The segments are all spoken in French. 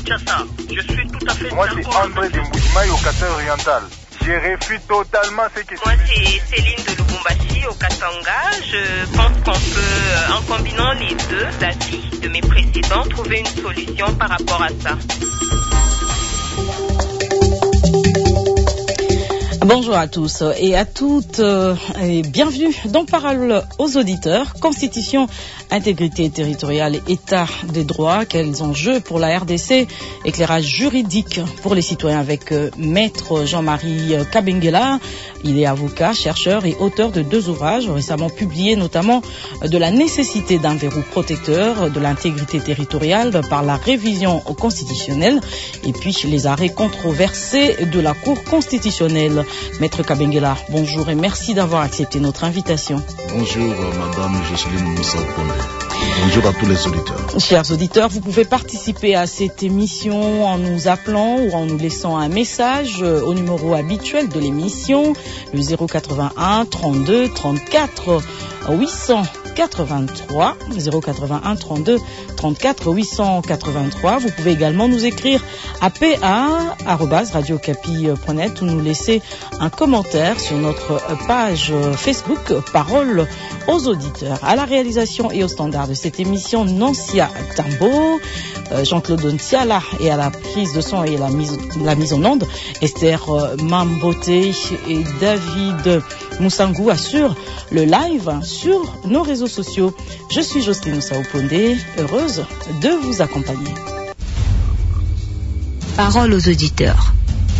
Kinshasa. Je suis tout à fait Moi, c'est André de Mboujimaï au Katanga-Oriental. Je réfute totalement ce qui se Moi, c'est Céline de Lubumbashi au Katanga. Je pense qu'on peut, en combinant les deux avis de mes précédents, trouver une solution par rapport à ça. Bonjour à tous et à toutes et bienvenue dans Parole aux auditeurs. Constitution, intégrité territoriale, état des droits, quels enjeux pour la RDC, éclairage juridique pour les citoyens avec Maître Jean-Marie Kabengela. Il est avocat, chercheur et auteur de 2 ouvrages récemment publiés, notamment de la nécessité d'un verrou protecteur de l'intégrité territoriale par la révision constitutionnelle et puis les arrêts controversés de la Cour constitutionnelle. Maître Kabengela, bonjour et merci d'avoir accepté notre invitation. Bonjour Madame Jocelyne Moussa-Pondé. Bonjour à tous les auditeurs. Chers auditeurs, vous pouvez participer à cette émission en nous appelant ou en nous laissant un message au numéro habituel de l'émission, le 081 32 34 883, 081 32 34 883. Vous pouvez également nous écrire à pa@radiocapi.net ou nous laisser un commentaire sur notre page Facebook Parole aux auditeurs. À la réalisation et au standard de cette émission, Nancia Tambo, Jean-Claude Ntiala, et à la prise de son et la mise en onde, Esther Mamboté et David Moussangou assurent le live sur nos réseaux sociaux. Je suis Jocelyne Moussa-Pondé, heureuse de vous accompagner. Parole aux auditeurs.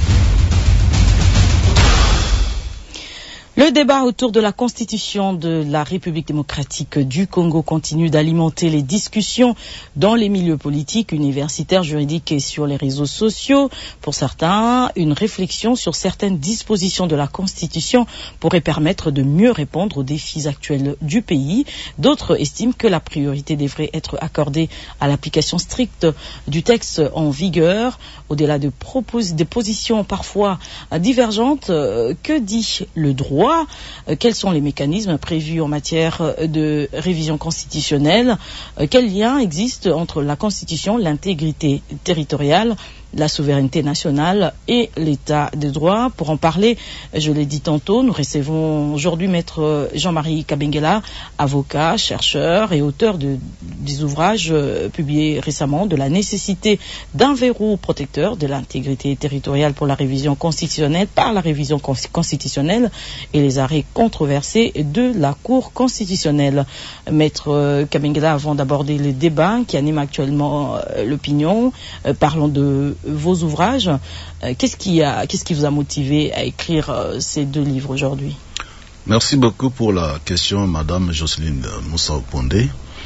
Le débat autour de la Constitution de la République démocratique du Congo continue d'alimenter les discussions dans les milieux politiques, universitaires, juridiques et sur les réseaux sociaux. Pour certains, une réflexion sur certaines dispositions de la Constitution pourrait permettre de mieux répondre aux défis actuels du pays. D'autres estiment que la priorité devrait être accordée à l'application stricte du texte en vigueur. Au-delà de des positions parfois divergentes, que dit le droit? Quels sont les mécanismes prévus en matière de révision constitutionnelle? Quel lien existe entre la Constitution, l'intégrité territoriale, la souveraineté nationale et l'état de droit? Pour en parler, je l'ai dit tantôt, nous recevons aujourd'hui Maître Jean-Marie Kabengela, avocat, chercheur et auteur des ouvrages publiés récemment de la nécessité d'un verrou protecteur de l'intégrité territoriale pour la révision constitutionnelle par la révision constitutionnelle et les arrêts controversés de la Cour constitutionnelle. Maître Kabengela, avant d'aborder les débats qui animent actuellement l'opinion, parlons de vos ouvrages. Qu'est-ce qui vous a motivé à écrire ces 2 livres aujourd'hui? Merci beaucoup pour la question, Madame Jocelyne Moussa-Pondé.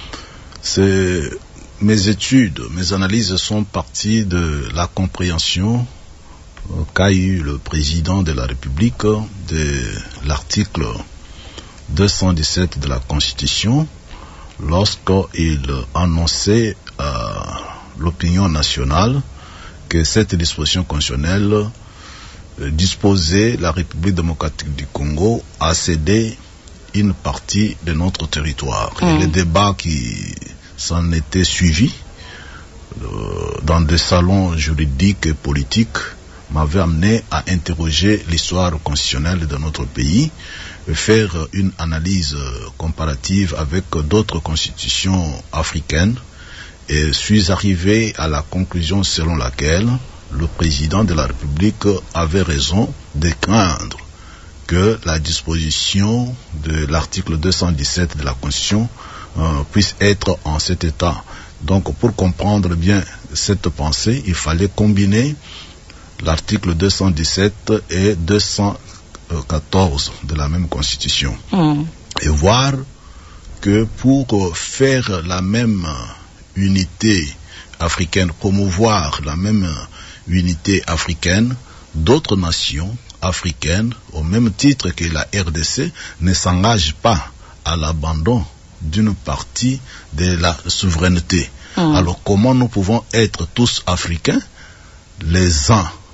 Mes études, mes analyses sont parties de la compréhension qu'a eu le président de la République de l'article 217 de la Constitution lorsqu'il annonçait à l'opinion nationale que cette disposition constitutionnelle disposait la République démocratique du Congo à céder une partie de notre territoire. Et les débats qui s'en étaient suivis dans des salons juridiques et politiques m'avaient amené à interroger l'histoire constitutionnelle de notre pays, faire une analyse comparative avec d'autres constitutions africaines, et suis arrivé à la conclusion selon laquelle le président de la République avait raison de craindre que la disposition de l'article 217 de la Constitution puisse être en cet état. Donc, pour comprendre bien cette pensée, il fallait combiner l'article 217 et 214 de la même Constitution et voir que pour faire la même unité africaine, promouvoir la même unité africaine, d'autres nations africaines, au même titre que la RDC, ne s'engagent pas à l'abandon d'une partie de la souveraineté. Alors comment nous pouvons être tous africains, les uns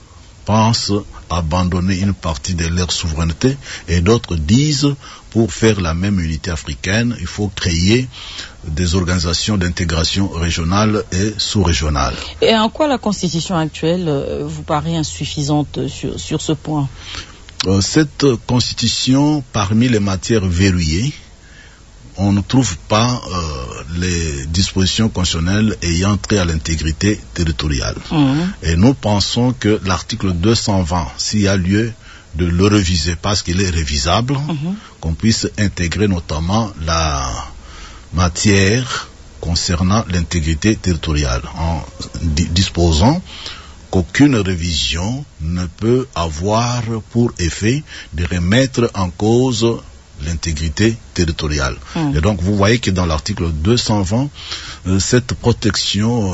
pensent abandonner une partie de leur souveraineté, et d'autres disent, pour faire la même unité africaine, il faut créer des organisations d'intégration régionale et sous-régionale. Et en quoi la constitution actuelle vous paraît insuffisante sur ce point? Cette constitution, parmi les matières verrouillées, on ne trouve pas les dispositions constitutionnelles ayant trait à l'intégrité territoriale. Et nous pensons que l'article 220, s'il y a lieu de le réviser parce qu'il est révisable, qu'on puisse intégrer notamment la matière concernant l'intégrité territoriale, en disposant qu'aucune révision ne peut avoir pour effet de remettre en cause l'intégrité territoriale. Et donc vous voyez que dans l'article 220, cette protection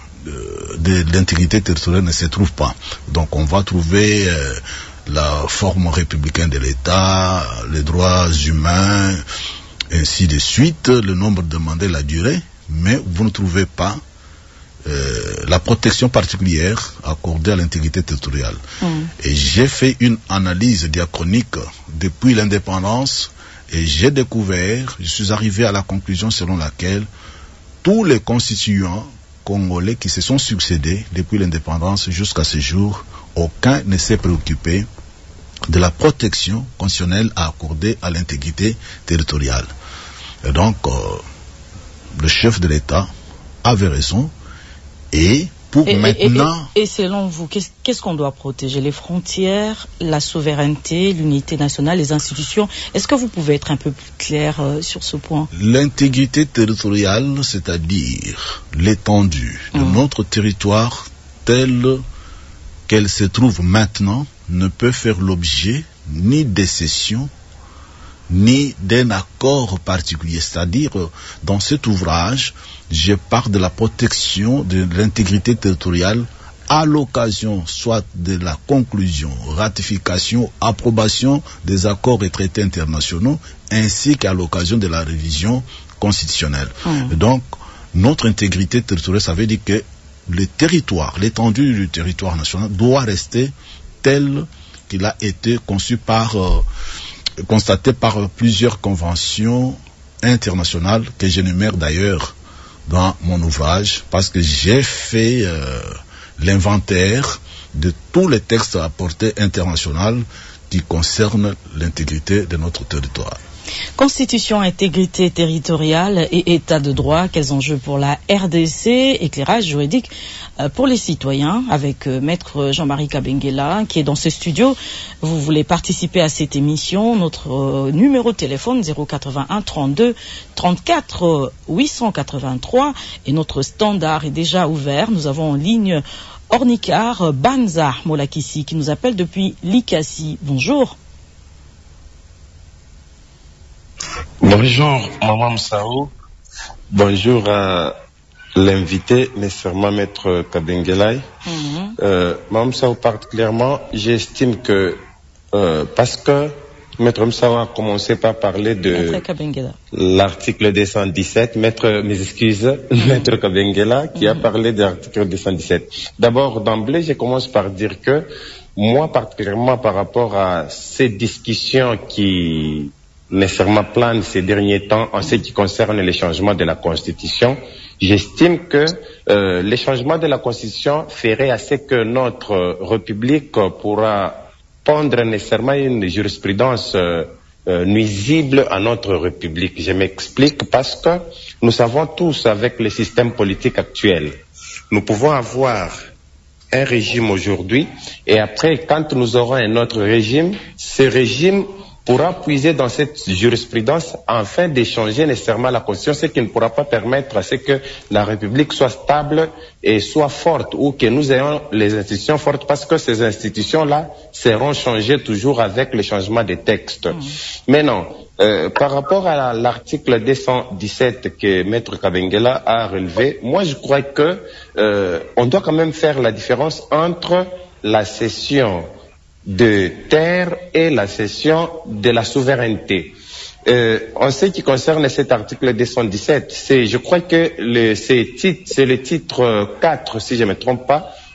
de l'intégrité territoriale ne se trouve pas. Donc on va trouver la forme républicaine de l'État, les droits humains, ainsi de suite, le nombre de mandats, la durée, mais vous ne trouvez pas la protection particulière accordée à l'intégrité territoriale. Et j'ai fait une analyse diachronique depuis l'indépendance et j'ai découvert, je suis arrivé à la conclusion selon laquelle tous les constituants congolais qui se sont succédés depuis l'indépendance jusqu'à ce jour, aucun ne s'est préoccupé de la protection constitutionnelle accordée à l'intégrité territoriale. Et donc, le chef de l'État avait raison. Et selon vous, qu'est-ce qu'on doit protéger? Les frontières, la souveraineté, l'unité nationale, les institutions. Est-ce que vous pouvez être un peu plus clair sur ce point? L'intégrité territoriale, c'est-à-dire l'étendue de notre territoire telle qu'elle se trouve maintenant, ne peut faire l'objet ni de cession, ni d'un accord particulier. C'est-à-dire, dans cet ouvrage, je parle de la protection de l'intégrité territoriale à l'occasion soit de la conclusion, ratification, approbation des accords et traités internationaux, ainsi qu'à l'occasion de la révision constitutionnelle. Donc, notre intégrité territoriale, ça veut dire que le territoire, l'étendue du territoire national doit rester tel qu'il a été conçu constaté par plusieurs conventions internationales que j'énumère d'ailleurs dans mon ouvrage, parce que j'ai fait l'inventaire de tous les textes à portée internationale qui concernent l'intégrité de notre territoire. Constitution, intégrité territoriale et état de droit, quels enjeux pour la RDC, éclairage juridique pour les citoyens, avec Maître Jean-Marie Kabengela qui est dans ce studio. Vous voulez participer à cette émission, notre numéro de téléphone 081 32 34 883 et notre standard est déjà ouvert. Nous avons en ligne Ornikar Banza Molakisi qui nous appelle depuis Likasi. Bonjour. Bonjour, Maman Msao. Bonjour à l'invité, nécessairement Maître Kabengela. Maman Msao, particulièrement, j'estime que, parce que Maître Msao a commencé par parler de l'article 217, Maître Kabengela, qui a parlé de l'article 217. D'abord, d'emblée, je commence par dire que, moi, particulièrement par rapport à ces discussions qui nécessairement plane ces derniers temps en ce qui concerne les changements de la Constitution, j'estime que les changements de la Constitution feraient à ce que notre République pourra pondre nécessairement une jurisprudence nuisible à notre République. Je m'explique parce que nous savons tous avec le système politique actuel, nous pouvons avoir un régime aujourd'hui et après, quand nous aurons un autre régime, ce régime pourra puiser dans cette jurisprudence afin d'échanger nécessairement la Constitution, ce qui ne pourra pas permettre à ce que la République soit stable et soit forte, ou que nous ayons les institutions fortes, parce que ces institutions-là seront changées toujours avec le changement des textes. Mais non, par rapport à l'article 217 que Maître Kabengela a relevé, moi je crois que on doit quand même faire la différence entre la cession de terre et la cession de la souveraineté. En ce qui concerne cet article 217, je crois que c'est le titre 4, si je ne me trompe pas,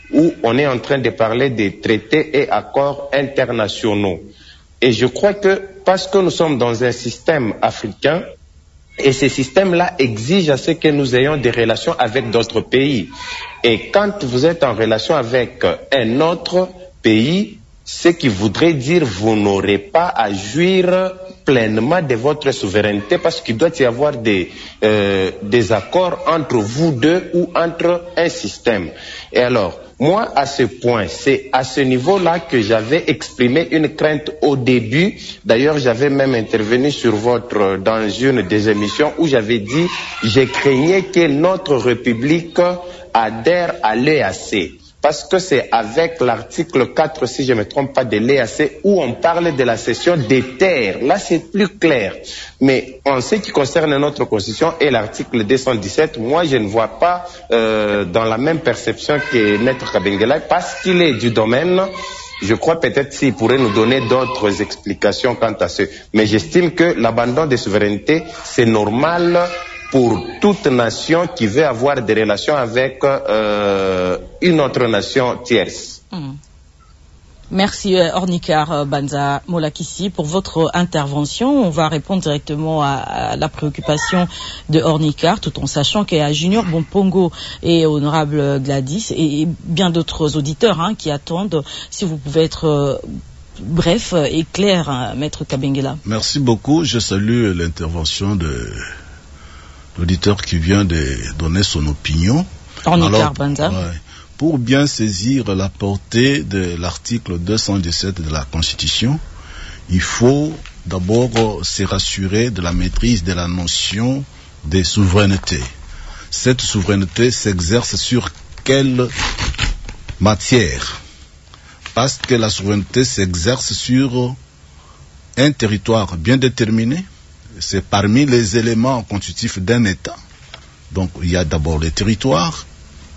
où on est en train de parler des traités et accords internationaux. Et je crois que parce que nous sommes dans un système africain, et ce système-là exige à ce que nous ayons des relations avec d'autres pays. Et quand vous êtes en relation avec un autre pays, ce qui voudrait dire vous n'aurez pas à jouir pleinement de votre souveraineté parce qu'il doit y avoir des accords entre vous deux ou entre un système. Et alors, moi, à ce point, c'est à ce niveau-là que j'avais exprimé une crainte au début. D'ailleurs, j'avais même intervenu dans une des émissions où j'avais dit, je craignais que notre République adhère à l'EAC. Parce que c'est avec l'article 4, si je ne me trompe pas, de l'EAC, où on parle de la cession des terres. Là, c'est plus clair. Mais en ce qui concerne notre Constitution et l'article 217, moi, je ne vois pas dans la même perception que Maître Kabengela, parce qu'il est du domaine. Je crois peut-être s'il pourrait nous donner d'autres explications quant à ce. Mais j'estime que l'abandon de souveraineté, c'est normal pour toute nation qui veut avoir des relations avec une autre nation tierce. Merci Ornikar Banza Molakissi pour votre intervention. On va répondre directement à la préoccupation de Ornikar, tout en sachant qu'il y a Junior Bompongo et Honorable Gladys et bien d'autres auditeurs qui attendent. Si vous pouvez être bref et clair, Maître Kabengela. Merci beaucoup. Je salue l'intervention de l'auditeur qui vient de donner son opinion. Ornikar Banza. Pour bien saisir la portée de l'article 217 de la Constitution, il faut d'abord se rassurer de la maîtrise de la notion de souveraineté. Cette souveraineté s'exerce sur quelle matière? Parce que la souveraineté s'exerce sur un territoire bien déterminé. C'est parmi les éléments constitutifs d'un État. Donc il y a d'abord les territoires.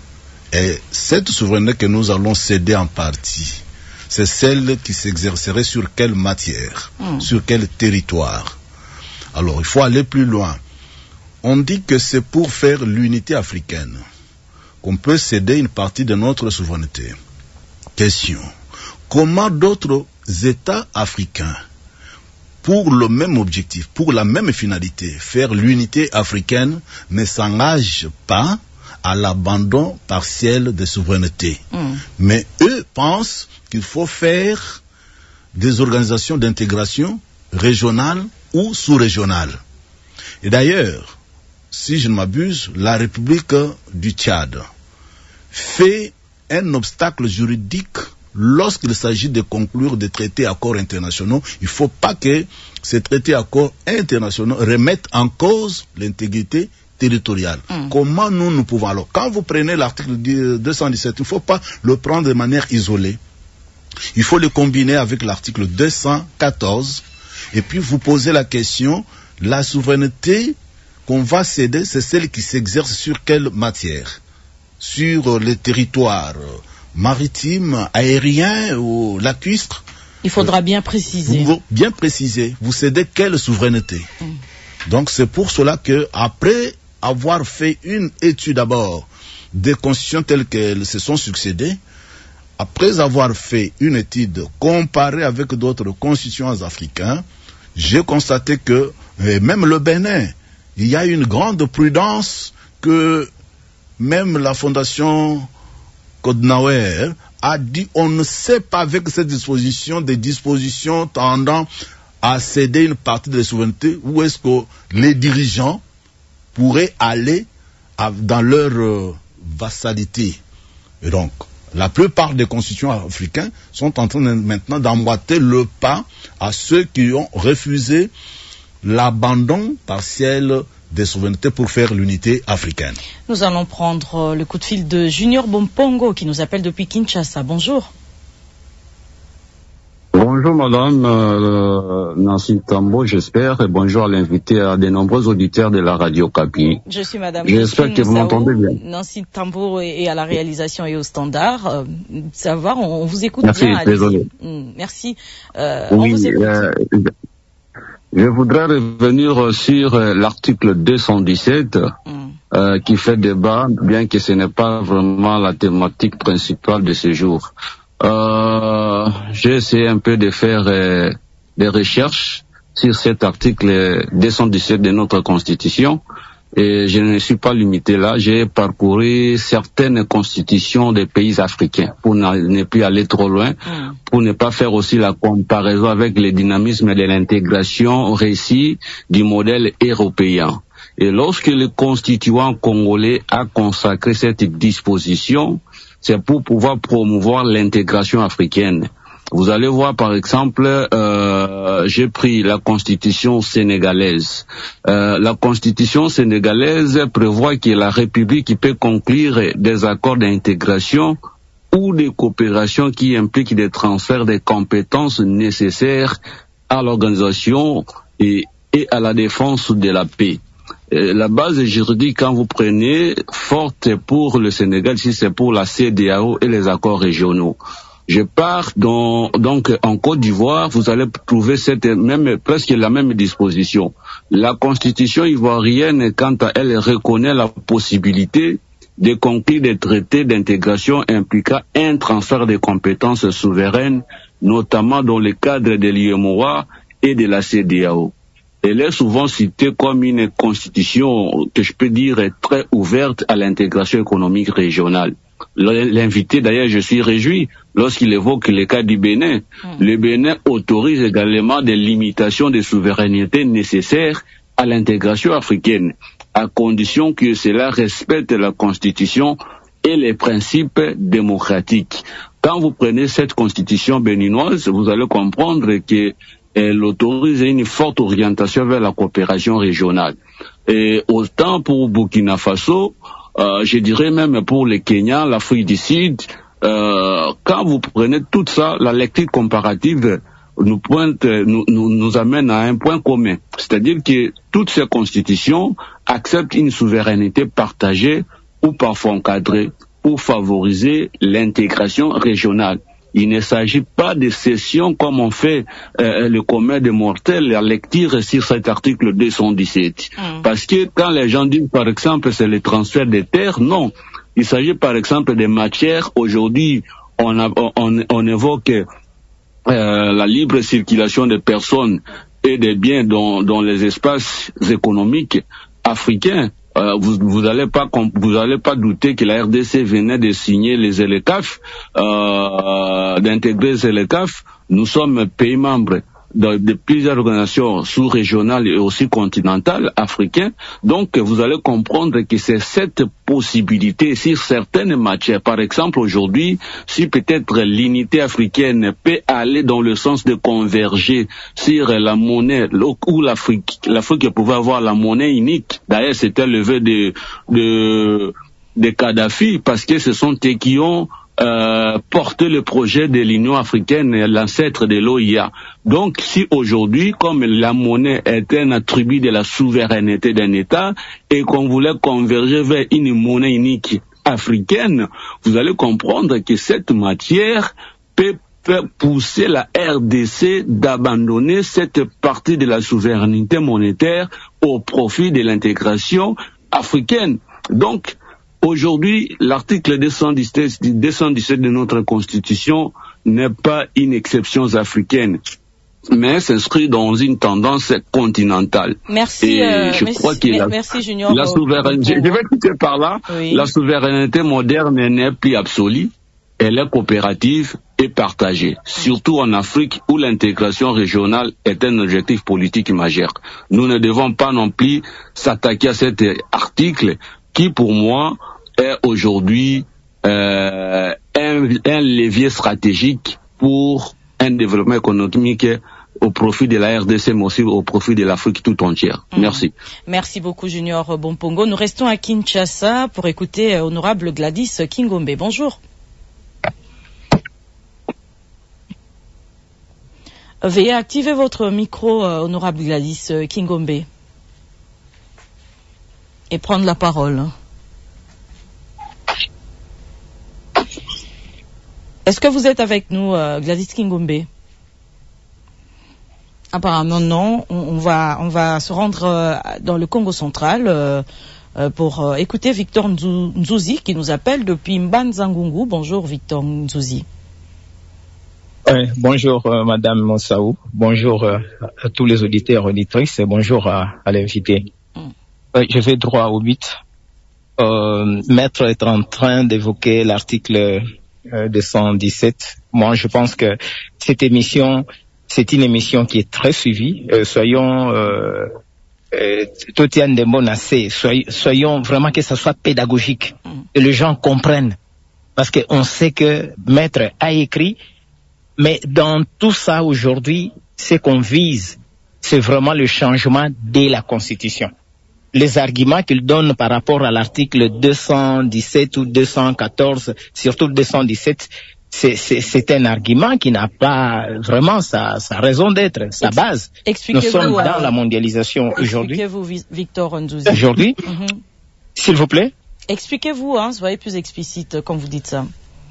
Et cette souveraineté que nous allons céder en partie, c'est celle qui s'exercerait sur quelle matière, sur quel territoire. Alors, il faut aller plus loin. On dit que c'est pour faire l'unité africaine qu'on peut céder une partie de notre souveraineté. Question. Comment d'autres États africains, pour le même objectif, pour la même finalité, faire l'unité africaine, ne s'engagent pas à l'abandon partiel de souveraineté. Mais eux pensent qu'il faut faire des organisations d'intégration régionales ou sous-régionales. Et d'ailleurs, si je ne m'abuse, la République du Tchad fait un obstacle juridique lorsqu'il s'agit de conclure des traités accords internationaux. Il ne faut pas que ces traités accords internationaux remettent en cause l'intégrité territoriale. Comment nous pouvons alors, quand vous prenez l'article 217, il ne faut pas le prendre de manière isolée. Il faut le combiner avec l'article 214 et puis vous posez la question, la souveraineté qu'on va céder, c'est celle qui s'exerce sur quelle matière? Sur les territoires maritimes, aériens ou lacustres? Il faudra bien préciser. Bien préciser. Vous cédez quelle souveraineté? Donc c'est pour cela que après avoir fait une étude d'abord des constitutions telles qu'elles se sont succédées, après avoir fait une étude comparée avec d'autres constitutions africaines, j'ai constaté que même le Bénin, il y a une grande prudence que même la fondation Kodnauer a dit on ne sait pas avec cette disposition des dispositions tendant à céder une partie de la souveraineté, où est-ce que les dirigeants pourraient aller dans leur vassalité. Et donc, la plupart des constitutions africains sont en train maintenant d'emboîter le pas à ceux qui ont refusé l'abandon partiel des souverainetés pour faire l'unité africaine. Nous allons prendre le coup de fil de Junior Bompongo qui nous appelle depuis Kinshasa. Bonjour. Bonjour madame Nancy Tambo, j'espère, et bonjour à l'invité, à des nombreux auditeurs de la radio Kapi. Je suis madame. J'espère que vous m'entendez bien. Nancy Tambo est à la réalisation et au standard. Savoir, on vous écoute merci, bien. Désolé. Merci. Oui, on vous écoute. Je voudrais revenir sur l'article 217 qui fait débat, bien que ce n'est pas vraiment la thématique principale de ce jour. J'ai essayé un peu de faire des recherches sur cet article 217 de notre Constitution. Et je ne suis pas limité là, j'ai parcouru certaines constitutions des pays africains pour ne plus aller trop loin, pour ne pas faire aussi la comparaison avec le dynamisme de l'intégration réussie du modèle européen. Et lorsque le constituant congolais a consacré cette disposition, c'est pour pouvoir promouvoir l'intégration africaine. Vous allez voir, par exemple, j'ai pris la constitution sénégalaise. La constitution sénégalaise prévoit que la République peut conclure des accords d'intégration ou de coopération qui impliquent des transferts de compétences nécessaires à l'organisation et à la défense de la paix. La base juridique, quand vous prenez, forte pour le Sénégal, si c'est pour la CEDEAO et les accords régionaux. Je pars donc en Côte d'Ivoire, vous allez trouver presque la même disposition. La constitution ivoirienne, quant à elle, reconnaît la possibilité de conclure des traités d'intégration impliquant un transfert de compétences souveraines, notamment dans le cadre de l'UEMOA et de la CEDEAO. Elle est souvent citée comme une constitution que je peux dire est très ouverte à l'intégration économique régionale. L'invité, d'ailleurs, je suis réjoui lorsqu'il évoque le cas du Bénin. Le Bénin autorise également des limitations de souveraineté nécessaires à l'intégration africaine, à condition que cela respecte la Constitution et les principes démocratiques. Quand vous prenez cette Constitution béninoise, vous allez comprendre que elle autorise une forte orientation vers la coopération régionale. Et autant pour Burkina Faso, je dirais même pour le Kenya, l'Afrique du Sud, quand vous prenez tout ça, la lecture comparative nous amène à un point commun. C'est-à-dire que toutes ces constitutions acceptent une souveraineté partagée ou parfois encadrée pour favoriser l'intégration régionale. Il ne s'agit pas de cession comme on fait le commun des mortels, la lecture sur cet article 217. Parce que quand les gens disent, par exemple, c'est le transfert des terres, non. Il s'agit, par exemple, des matières. Aujourd'hui, on évoque la libre circulation des personnes et des biens dans les espaces économiques africains. Vous allez pas douter que la RDC venait de signer les ELECAF, d'intégrer les ELECAF. Nous sommes pays membres de plusieurs organisations sous-régionales et aussi continentales africaines. Donc, vous allez comprendre que c'est cette possibilité sur certaines matières. Par exemple, aujourd'hui, si peut-être l'unité africaine peut aller dans le sens de converger sur la monnaie, où l'Afrique pouvait avoir la monnaie unique. D'ailleurs, c'était le vœu de Kadhafi, parce que ce sont eux qui ont porter le projet de l'Union africaine, l'ancêtre de l'OIA. Donc, si aujourd'hui, comme la monnaie est un attribut de la souveraineté d'un État et qu'on voulait converger vers une monnaie unique africaine, vous allez comprendre que cette matière peut pousser la RDC d'abandonner cette partie de la souveraineté monétaire au profit de l'intégration africaine. Donc, aujourd'hui, l'article 217 de notre Constitution n'est pas une exception africaine, mais s'inscrit dans une tendance continentale. Merci. Et je crois que merci Junior. La souveraineté, je vais quitter par là. Oui. La souveraineté moderne n'est plus absolue, elle est coopérative et partagée, surtout en Afrique où l'intégration régionale est un objectif politique majeur. Nous ne devons pas non plus s'attaquer à cet article qui, pour moi, est aujourd'hui un levier stratégique pour un développement économique au profit de la RDC, mais aussi au profit de l'Afrique tout entière. Merci. Merci beaucoup, Junior Bompongo. Nous restons à Kinshasa pour écouter honorable Gladys Kingombe. Bonjour. Veuillez activer votre micro, honorable Gladys Kingombe, et prendre la parole. Est-ce que vous êtes avec nous, Gladys Kingombe? Apparemment non. On va se rendre dans le Congo central pour écouter Victor Nzouzi qui nous appelle depuis Mbanzangungu. Bonjour Victor Nzouzi. Bonjour Madame Monsaou, bonjour à tous les auditeurs et auditrices et bonjour à l'invité. Je vais droit au but. Maître est en train d'évoquer l'article 217. Moi, je pense que cette émission, c'est une émission qui est très suivie. Soyons Totiane de Bonassé, soyons vraiment que ça soit pédagogique, que les gens comprennent. Parce qu'on sait que Maître a écrit, mais dans tout ça aujourd'hui, ce qu'on vise, c'est vraiment le changement de la Constitution. Les arguments qu'il donne par rapport à l'article 217 ou 214, surtout 217, c'est un argument qui n'a pas vraiment sa raison d'être, sa base. Nous sommes dans la mondialisation aujourd'hui. Expliquez-vous, Victor Nzouzi. Aujourd'hui, s'il vous plaît. Expliquez-vous, soyez plus explicite quand vous dites ça.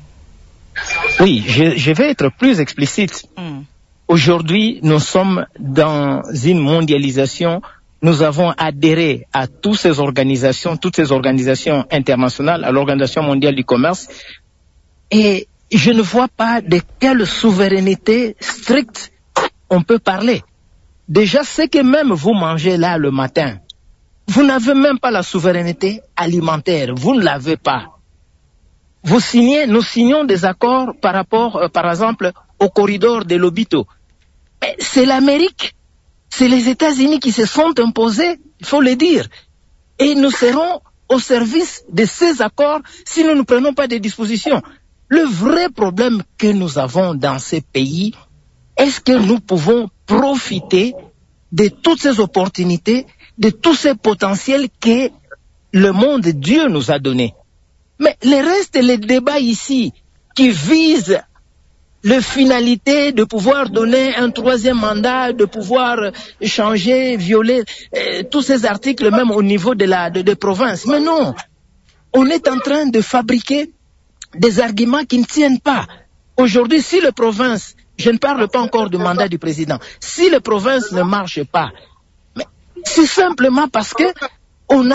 Oui, je vais être plus explicite. Aujourd'hui, nous sommes dans une mondialisation. Nous avons adhéré à toutes ces organisations internationales, à l'Organisation mondiale du commerce, et je ne vois pas de quelle souveraineté stricte on peut parler. Déjà, ce que même vous mangez là le matin, vous n'avez même pas la souveraineté alimentaire, vous ne l'avez pas. Nous signons des accords par rapport, par exemple, au corridor de l'Obito. C'est l'Amérique. C'est les États-Unis qui se sont imposés, il faut le dire. Et nous serons au service de ces accords si nous ne prenons pas des dispositions. Le vrai problème que nous avons dans ces pays, est-ce que nous pouvons profiter de toutes ces opportunités, de tous ces potentiels que le monde Dieu nous a donnés? Mais le reste, les débats ici qui visent la finalité de pouvoir donner un troisième mandat, de pouvoir changer, violer tous ces articles même au niveau de province. Mais non, on est en train de fabriquer des arguments qui ne tiennent pas. Aujourd'hui, si les provinces, je ne parle pas encore du mandat du président, si les provinces ne marchent pas, mais c'est simplement parce que on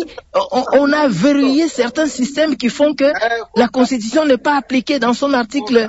a verrouillé certains systèmes qui font que la Constitution n'est pas appliquée dans son article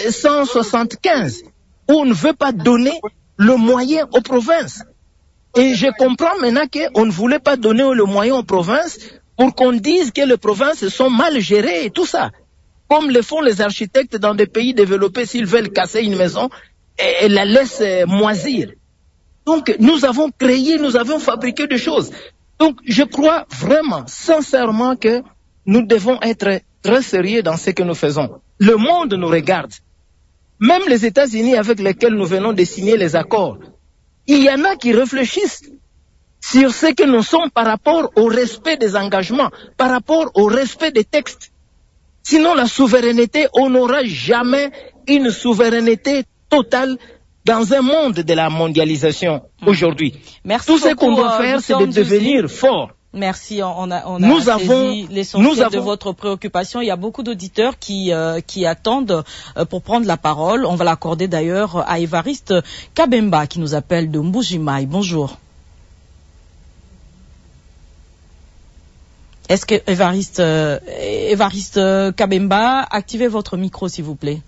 175, où on ne veut pas donner le moyen aux provinces. Et je comprends maintenant qu'on ne voulait pas donner le moyen aux provinces pour qu'on dise que les provinces sont mal gérées et tout ça. Comme le font les architectes dans des pays développés s'ils veulent casser une maison et la laissent moisir. Donc nous avons fabriqué des choses. Donc je crois vraiment, sincèrement que nous devons être très sérieux dans ce que nous faisons. Le monde nous regarde. Même les États-Unis avec lesquels nous venons de signer les accords, il y en a qui réfléchissent sur ce que nous sommes par rapport au respect des engagements, par rapport au respect des textes. Sinon, la souveraineté, on n'aura jamais une souveraineté totale dans un monde de la mondialisation aujourd'hui. Merci Tout ce qu'on doit faire, c'est de devenir fort. Merci, on a saisi l'essentiel de votre préoccupation. Il y a beaucoup d'auditeurs qui attendent pour prendre la parole. On va l'accorder d'ailleurs à Évariste Kabemba qui nous appelle de Mbujimaï. Bonjour. Est-ce que Évariste Kabemba, activez votre micro s'il vous plaît.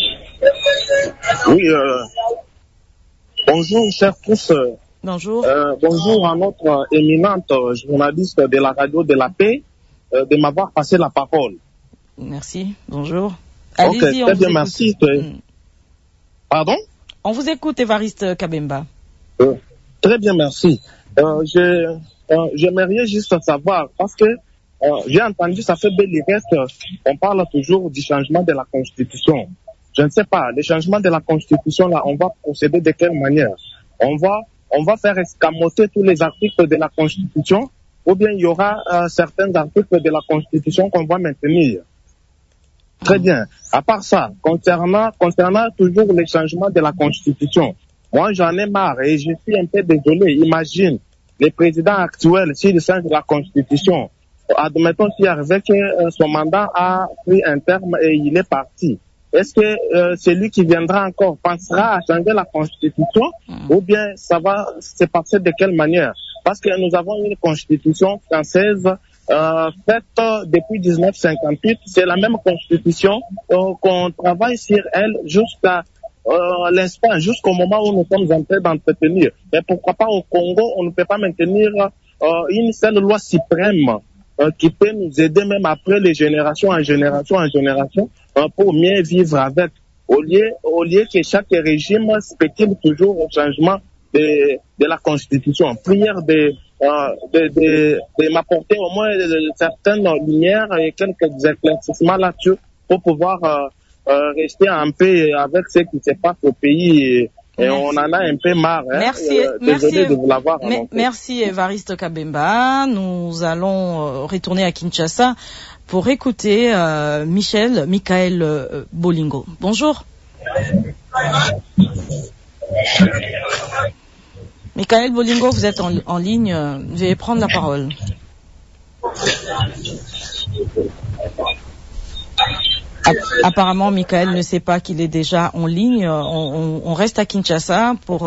Oui, bonjour chers tous. Bonjour. Bonjour à notre éminente journaliste de la radio de la paix de m'avoir passé la parole. Merci. Bonjour. Allez-y, très bien, merci. Pardon? On vous écoute, Évariste Kabemba. Très bien, merci. J'aimerais juste savoir, parce que j'ai entendu, ça fait belle lurette, on parle toujours du changement de la Constitution. Je ne sais pas, le changement de la Constitution, là, on va procéder de quelle manière? On va faire escamoter tous les articles de la Constitution, ou bien il y aura certains articles de la Constitution qu'on va maintenir. Très bien. À part ça, concernant toujours les changements de la Constitution, moi j'en ai marre et je suis un peu désolé. Imagine, le président actuel, s'il change la Constitution, admettons s'il arrivait que son mandat a pris un terme et il est parti. Est-ce que celui qui viendra encore pensera à changer la Constitution ou bien ça va se passer de quelle manière? parce que nous avons une constitution française faite depuis 1958. C'est la même constitution qu'on travaille sur elle jusqu'à l'instant, jusqu'au moment où nous sommes en train d'entretenir. Mais pourquoi pas au Congo, on ne peut pas maintenir une seule loi suprême qui peut nous aider même après les générations en génération pour mieux vivre avec. Au lieu que chaque régime spécule toujours au changement de la Constitution. Prière de m'apporter au moins certaines lumières et quelques éclaircissements là-dessus pour pouvoir rester en paix avec ce qui se passe au pays. Et on en a un peu marre. Désolé de vous l'avoir annoncé. Merci Évariste Kabemba. Nous allons retourner à Kinshasa pour écouter Michael Bolingo. Bonjour. Michael Bolingo, vous êtes en ligne. Je vais prendre la parole. Apparemment, Michael ne sait pas qu'il est déjà en ligne. On reste à Kinshasa pour...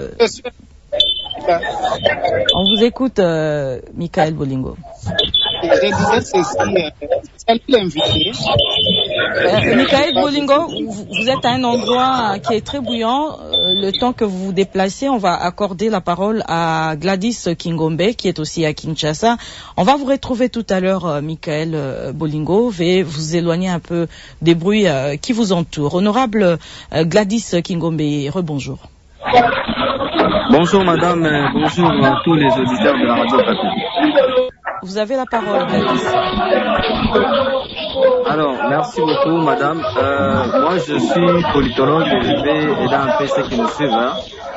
On vous écoute, Michael Bolingo. Je disais ceci, salut l'invité. Michael Bolingo, vous êtes à un endroit qui est très bouillant. Le temps que vous vous déplacez, on va accorder la parole à Gladys Kingombe, qui est aussi à Kinshasa. On va vous retrouver tout à l'heure, Michael Bolingo. Veuillez vous éloigner un peu des bruits qui vous entourent. Honorable Gladys Kingombe, rebonjour. Bonjour madame, bonjour à tous les auditeurs de la radio Papi. Vous avez la parole, Gladys. Alors, merci beaucoup madame. Moi je suis politologue et je vais aider un peu ceux qui nous suivent.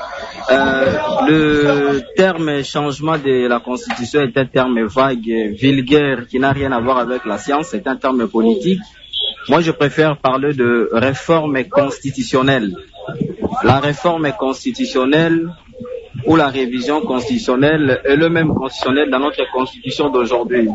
Le terme changement de la Constitution est un terme vague, vulgaire, qui n'a rien à voir avec la science, c'est un terme politique. Moi je préfère parler de réforme constitutionnelle. La réforme constitutionnelle ou la révision constitutionnelle est le même constitutionnel dans notre constitution d'aujourd'hui.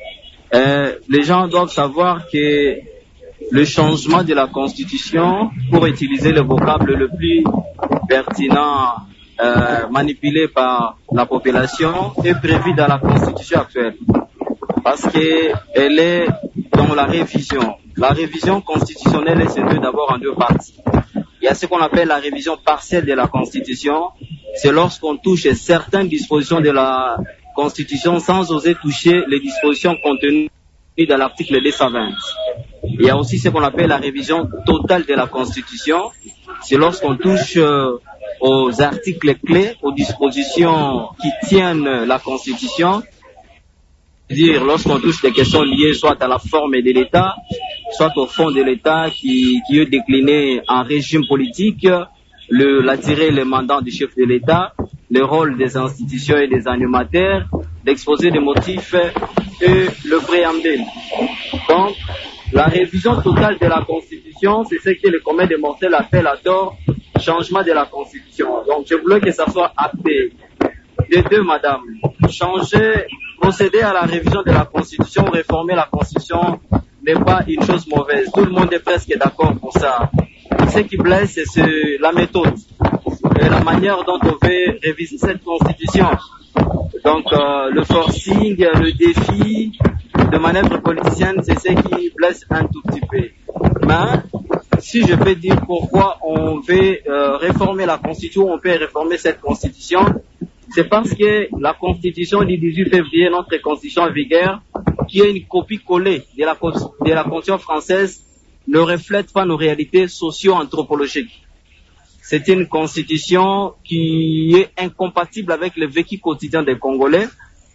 Les gens doivent savoir que le changement de la constitution, pour utiliser le vocable le plus pertinent, manipulé par la population, est prévu dans la constitution actuelle. Parce qu'elle est dans la révision. La révision constitutionnelle est séparée d'abord en deux parties. Il y a ce qu'on appelle la révision partielle de la Constitution. C'est lorsqu'on touche certaines dispositions de la Constitution sans oser toucher les dispositions contenues dans l'article 220. Il y a aussi ce qu'on appelle la révision totale de la Constitution. C'est lorsqu'on touche aux articles clés, aux dispositions qui tiennent la Constitution. C'est-à-dire lorsqu'on touche des questions liées soit à la forme de l'État, soit au fond de l'État qui est décliné en régime politique, l'attirer les mandats du chef de l'État, le rôle des institutions et des animateurs, l'exposé des motifs et le préambule. Donc, la révision totale de la Constitution, c'est ce que le commun des mortels appelle à tort changement de la Constitution. Donc, je voulais que ça soit acté. Les deux, madame, procéder à la révision de la Constitution, réformer la Constitution n'est pas une chose mauvaise. Tout le monde est presque d'accord pour ça. Ce qui blesse, c'est la méthode et la manière dont on veut réviser cette Constitution. Donc, le forcing, le défi de manœuvre politicienne, c'est ce qui blesse un tout petit peu. Mais, si je peux dire pourquoi on veut réformer la Constitution, on peut réformer cette Constitution, c'est parce que la Constitution du 18 février, notre Constitution en vigueur, qui est une copie collée de la Constitution française, ne reflète pas nos réalités socio-anthropologiques. C'est une Constitution qui est incompatible avec le vécu quotidien des Congolais,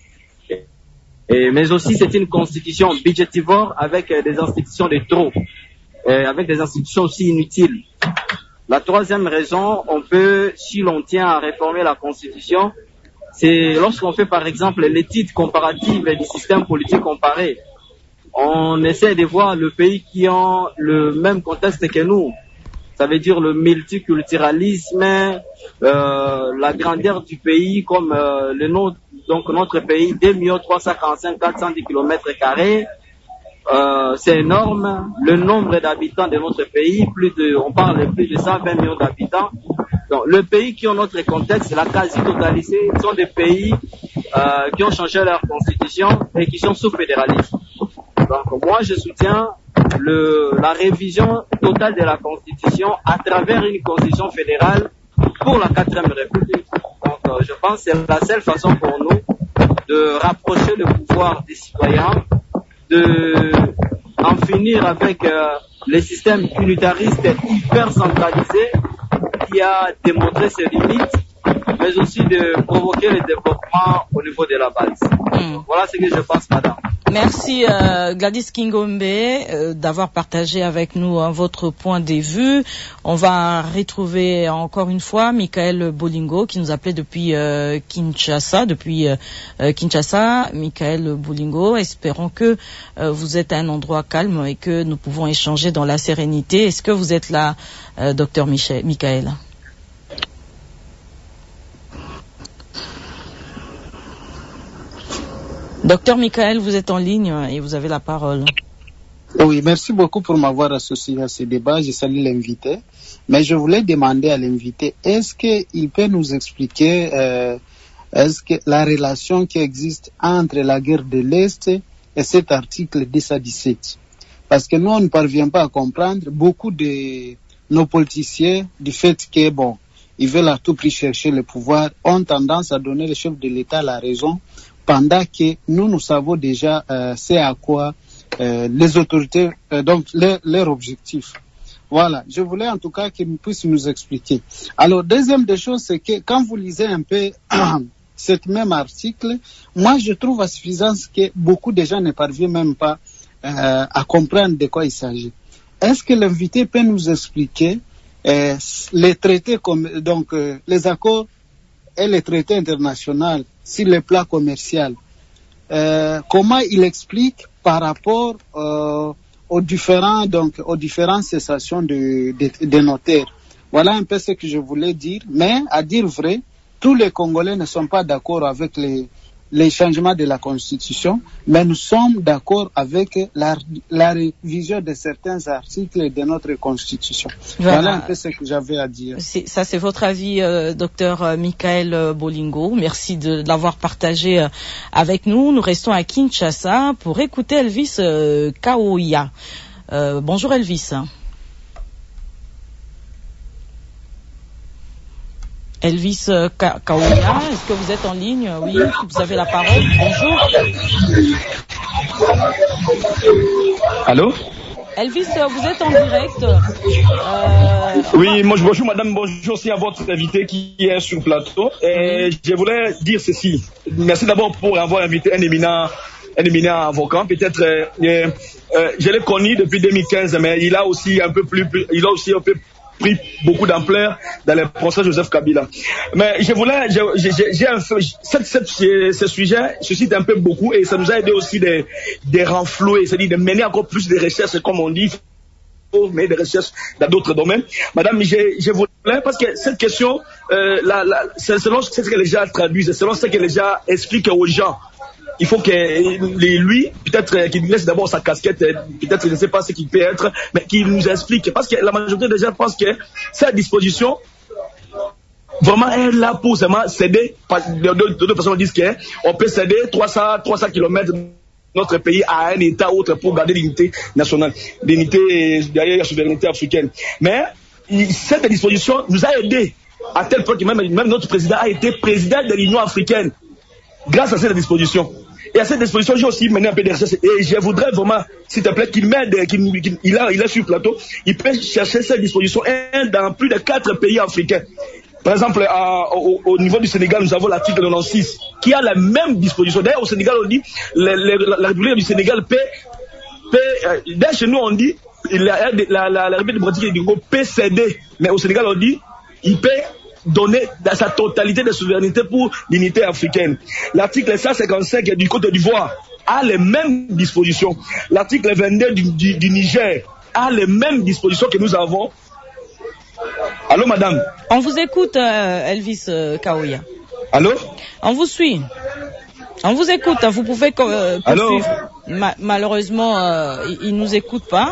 mais aussi c'est une Constitution budgétivore avec des institutions de trop, avec des institutions aussi inutiles. La troisième raison, si l'on tient à réformer la Constitution, c'est lorsqu'on fait par exemple l'étude comparative du système politique comparé. On essaie de voir le pays qui a le même contexte que nous. Ça veut dire le multiculturalisme, la grandeur du pays comme donc notre pays, 2 345 410 km². C'est énorme. Le nombre d'habitants de notre pays, on parle de plus de 120 millions d'habitants. Donc, le pays qui ont notre contexte, la quasi-totalité, sont des pays qui ont changé leur constitution et qui sont sous-fédéralistes. Donc moi je soutiens la révision totale de la constitution à travers une constitution fédérale pour la 4e République. Donc je pense que c'est la seule façon pour nous de rapprocher le pouvoir des citoyens, de en finir avec les systèmes unitaristes hyper centralisés qui a démontré ses limites, mais aussi de provoquer le développement au niveau de la base. Voilà ce que je pense, madame. Merci Gladys Kingombe d'avoir partagé avec nous votre point de vue. On va retrouver encore une fois Michael Bolingo qui nous appelait depuis Kinshasa. Michael Bolingo, espérons que vous êtes à un endroit calme et que nous pouvons échanger dans la sérénité. Est-ce que vous êtes là, docteur Michael? Docteur Michael, vous êtes en ligne et vous avez la parole. Oui, merci beaucoup pour m'avoir associé à ce débat. Je salue l'invité. Mais je voulais demander à l'invité, est-ce qu'il peut nous expliquer est-ce que la relation qui existe entre la guerre de l'Est et cet article 217? Parce que nous, on ne parvient pas à comprendre. Beaucoup de nos politiciens, du fait que, ils veulent à tout prix chercher le pouvoir, ont tendance à donner le chef de l'État la raison, pendant que nous savons déjà c'est à quoi les autorités, donc leur objectif. Voilà, je voulais en tout cas qu'ils puissent nous expliquer. Alors, deuxième des choses, c'est que quand vous lisez un peu cet même article, moi je trouve à suffisance que beaucoup de gens ne parviennent même pas à comprendre de quoi il s'agit. Est-ce que l'invité peut nous expliquer les traités, donc les accords et les traités internationaux sur le plan commercial, comment il explique par rapport aux différentes cessations de notaires. Voilà un peu ce que je voulais dire, mais à dire vrai, tous les Congolais ne sont pas d'accord avec les changements de la Constitution, mais nous sommes d'accord avec la révision de certains articles de notre Constitution. Voilà un peu ce que j'avais à dire. Ça, c'est votre avis, docteur Michael Bolingo. Merci de l'avoir partagé avec nous. Nous restons à Kinshasa pour écouter Elvis Kaoya. Bonjour Elvis. Elvis Kaoya, est-ce que vous êtes en ligne? Oui, vous avez la parole. Bonjour. Allô? Elvis, vous êtes en direct. Oui, bonjour madame, bonjour aussi à votre invité qui est sur le plateau. Et je voulais dire ceci. Merci d'abord pour avoir invité un éminent avocat. Peut-être, je l'ai connu depuis 2015, mais il a aussi un peu pris beaucoup d'ampleur dans le procès Joseph Kabila. Mais je voulais, ce sujet suscite un peu beaucoup et ça nous a aidé aussi de renflouer, c'est-à-dire de mener encore plus de recherches, comme on dit, mais des recherches dans d'autres domaines. Madame, je voulais, parce que cette question, c'est selon ce que les gens traduisent, selon ce que les gens expliquent aux gens. Il faut que lui, peut-être qu'il laisse d'abord sa casquette, peut-être je ne sais pas ce qu'il peut être, mais qu'il nous explique. Parce que la majorité des gens pensent que cette disposition, vraiment, est là pour seulement céder. D'autres personnes disent qu'on peut céder 300 km de notre pays à un État autre pour garder l'unité nationale, l'unité, derrière la souveraineté africaine. Mais cette disposition nous a aidés, à tel point que même notre président a été président de l'Union africaine, grâce à cette disposition. Et à cette disposition, j'ai aussi mené un peu de recherche. Et je voudrais vraiment, s'il te plaît, qu'il m'aide, il est sur le plateau, il peut chercher cette disposition dans plus de 4 pays africains. Par exemple, au niveau du Sénégal, nous avons l'article 96, qui a la même disposition. D'ailleurs, au Sénégal, on dit, la République du Sénégal d'ailleurs, chez nous, on dit, la République démocratique du Congo peut céder. Mais au Sénégal, on dit, il peut donner dans sa totalité de souveraineté pour l'unité africaine. L'article 155 du Côte d'Ivoire a les mêmes dispositions. L'article 22 du Niger a les mêmes dispositions que nous avons. Allô, madame? On vous écoute, Elvis Kaoya. Allô? On vous suit. On vous écoute, vous pouvez poursuivre. Malheureusement, il ne nous écoute pas.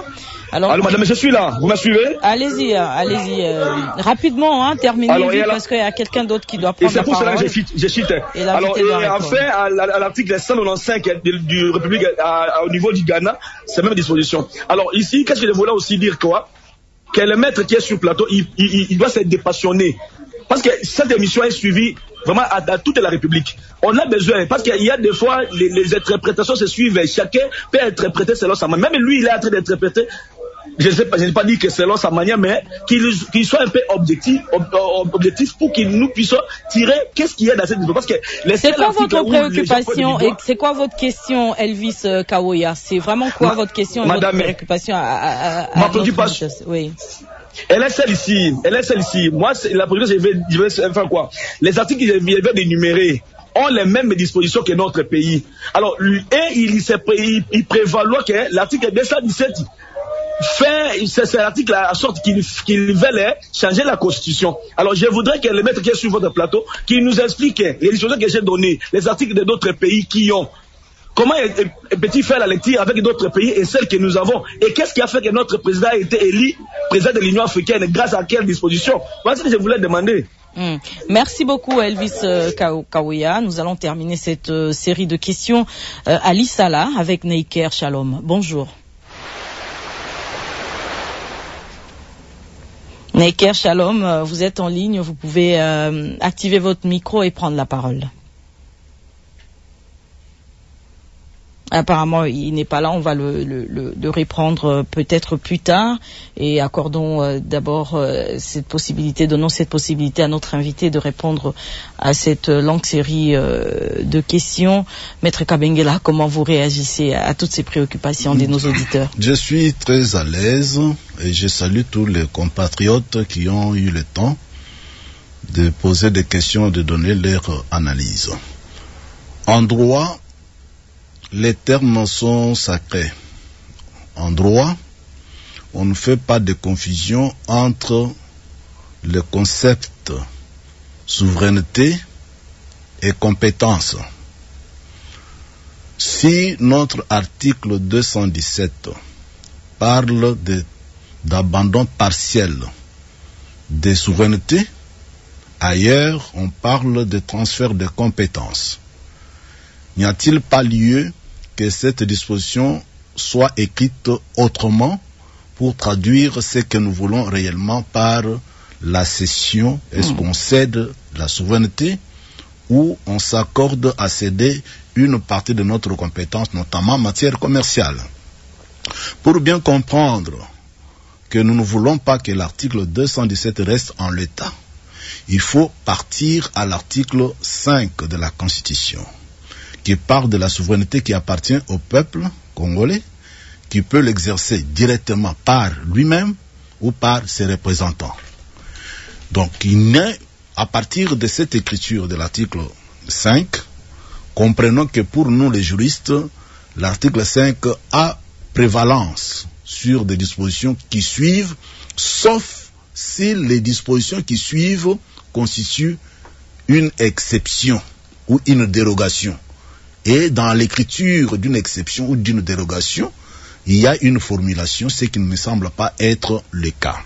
Alors, madame, je suis là. Vous me suivez? Allez-y. Rapidement, terminez vite parce qu'il y a quelqu'un d'autre qui doit prendre la parole. Et c'est pour cela que je cite. Alors, enfin, à l'article 195 du République au niveau du Ghana, c'est la même disposition. Alors ici, qu'est-ce que je voulais aussi dire quoi? Que le maître qui est sur le plateau, il doit se dépassionner. Parce que cette émission est suivie vraiment à toute la République. On a besoin, parce qu'il y a des fois, les interprétations se suivent. Chacun peut interpréter selon sa manière. Même lui, il est en train d'interpréter. Je n'ai pas dit que selon sa manière, mais qu'il soit un peu objectif pour que nous puissions tirer qu'est-ce qu'il y a dans cette vidéo. Parce que c'est quoi votre préoccupation et c'est quoi votre question, Elvis Kawoya? C'est vraiment quoi votre question et votre préoccupation ma préoccupation, oui. Elle est celle ici. Moi, la préoccupation, je vais faire quoi? Les articles que je viens d'énumérer ont les mêmes dispositions que notre pays. Alors, il prévaloir que l'article 217 c'est l'article à sorte qu'ils veulent changer la constitution. Alors je voudrais que le maître qui est sur votre plateau, qui nous explique les dispositions que j'ai données, les articles de d'autres pays qui ont. Comment peut-il faire la lecture avec d'autres pays et celles que nous avons? Et qu'est-ce qui a fait que notre président a été élu président de l'Union africaine? Grâce à quelle disposition? Voilà ce que je voulais demander. Merci beaucoup Elvis Kawoya. Nous allons terminer cette série de questions à l'Issala avec Neiker Shalom. Bonjour. Neiker Shalom, vous êtes en ligne, vous pouvez activer votre micro et prendre la parole. Apparemment, il n'est pas là, on va le reprendre peut-être plus tard et accordons d'abord donnons cette possibilité à notre invité de répondre à cette longue série de questions. Maître Kabengela, comment vous réagissez à toutes ces préoccupations de nos auditeurs? Je suis très à l'aise et je salue tous les compatriotes qui ont eu le temps de poser des questions, de donner leur analyse. En droit, les termes sont sacrés. En droit, on ne fait pas de confusion entre le concept souveraineté et compétence. Si notre article 217 parle d'abandon partiel des souverainetés, ailleurs on parle de transfert de compétences. N'y a-t-il pas lieu que cette disposition soit écrite autrement pour traduire ce que nous voulons réellement par la cession? Est-ce qu'on cède la souveraineté ou on s'accorde à céder une partie de notre compétence, notamment en matière commerciale? Pour bien comprendre que nous ne voulons pas que l'article 217 reste en l'état, il faut partir à l'article 5 de la Constitution, qui parle de la souveraineté qui appartient au peuple congolais, qui peut l'exercer directement par lui-même ou par ses représentants. Donc, il naît à partir de cette écriture de l'article 5, comprenons que pour nous les juristes, l'article 5 a prévalence sur des dispositions qui suivent, sauf si les dispositions qui suivent constituent une exception ou une dérogation. Et dans l'écriture d'une exception ou d'une dérogation, il y a une formulation, ce qui ne me semble pas être le cas.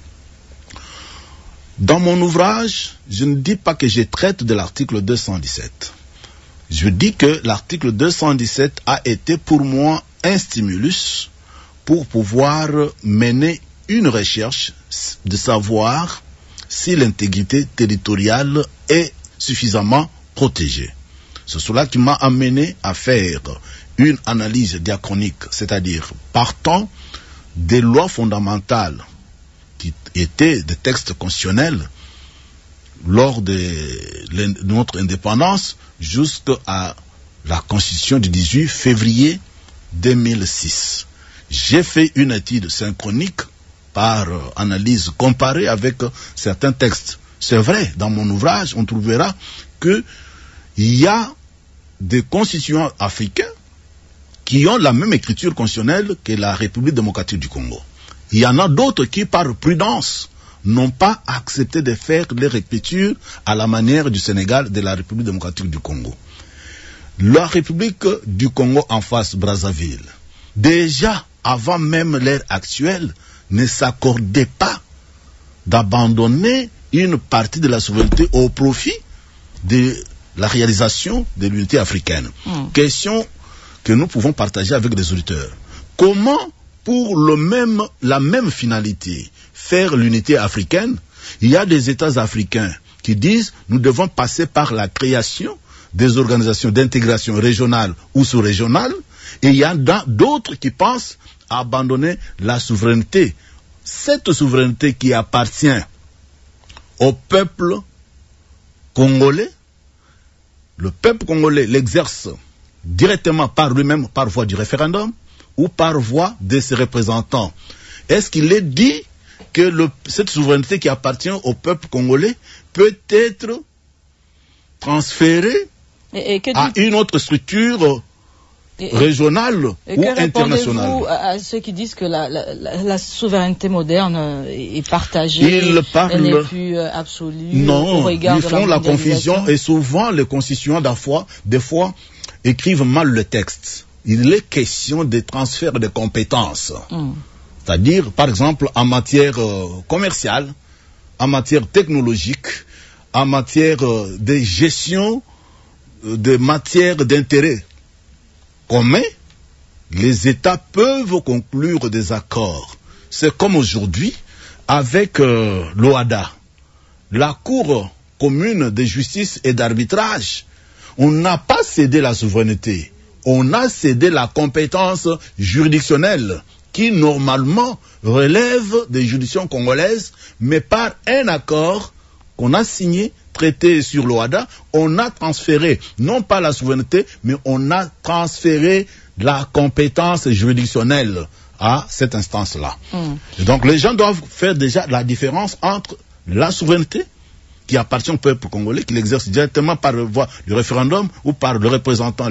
Dans mon ouvrage, je ne dis pas que je traite de l'article 217. Je dis que l'article 217 a été pour moi un stimulus pour pouvoir mener une recherche de savoir si l'intégrité territoriale est suffisamment protégée. C'est cela qui m'a amené à faire une analyse diachronique, c'est-à-dire partant des lois fondamentales qui étaient des textes constitutionnels lors de notre indépendance jusqu'à la Constitution du 18 février 2006. J'ai fait une étude synchronique par analyse comparée avec certains textes. C'est vrai, dans mon ouvrage, on trouvera que il y a des constituants africains qui ont la même écriture constitutionnelle que la République démocratique du Congo. Il y en a d'autres qui, par prudence, n'ont pas accepté de faire leur écriture à la manière du Sénégal, de la République démocratique du Congo. La République du Congo en face, Brazzaville, déjà avant même l'ère actuelle, ne s'accordait pas d'abandonner une partie de la souveraineté au profit de la réalisation de l'unité africaine. Question que nous pouvons partager avec les auditeurs. Comment, pour la même finalité, faire l'unité africaine? Il y a des États africains qui disent nous devons passer par la création des organisations d'intégration régionale ou sous-régionale, et il y a d'autres qui pensent à abandonner la souveraineté. Cette souveraineté qui appartient au peuple congolais, le peuple congolais l'exerce directement par lui-même, par voie du référendum, ou par voie de ses représentants. Est-ce qu'il est dit que cette souveraineté qui appartient au peuple congolais peut être transférée à une autre structure régionale ou internationale? Que répondez-vous à ceux qui disent que la souveraineté moderne est partagée, elle n'est plus absolue? Non, au regard ils font la confusion, et souvent les constituants des fois écrivent mal le texte. Il est question de transfert de compétences. C'est-à-dire, par exemple, en matière commerciale, en matière technologique, en matière de gestion de matières d'intérêt commun, les États peuvent conclure des accords. C'est comme aujourd'hui avec l'OADA, la Cour commune de justice et d'arbitrage. On n'a pas cédé la souveraineté, on a cédé la compétence juridictionnelle qui normalement relève des juridictions congolaises, mais par un accord qu'on a signé, traité sur l'OADA, on a transféré, non pas la souveraineté, mais on a transféré la compétence juridictionnelle à cette instance-là. Et donc les gens doivent faire déjà la différence entre la souveraineté qui appartient au peuple congolais, qui l'exerce directement par voie du référendum ou par le représentant,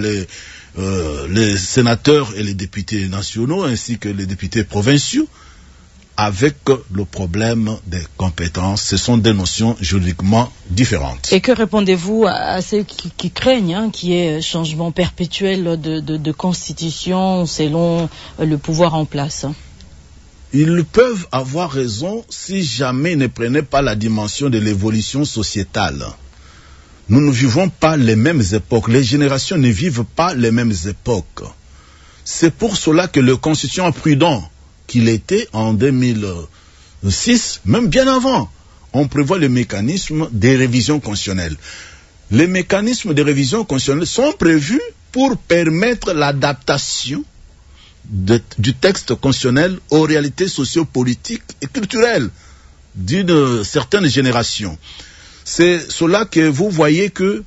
les sénateurs et les députés nationaux, ainsi que les députés provinciaux, avec le problème des compétences. Ce sont des notions juridiquement différentes. Et que répondez-vous à ceux qui craignent qu'il y ait changement perpétuel de constitution selon le pouvoir en place? Ils peuvent avoir raison si jamais ils ne prenaient pas la dimension de l'évolution sociétale. Nous ne vivons pas les mêmes époques. Les générations ne vivent pas les mêmes époques. C'est pour cela que le constituant prudent qu'il était en 2006, même bien avant, on prévoit le mécanisme des révisions constitutionnelles. Les mécanismes de révision constitutionnelle sont prévus pour permettre l'adaptation du texte constitutionnel aux réalités sociopolitiques et culturelles d'une certaine génération. C'est cela que vous voyez que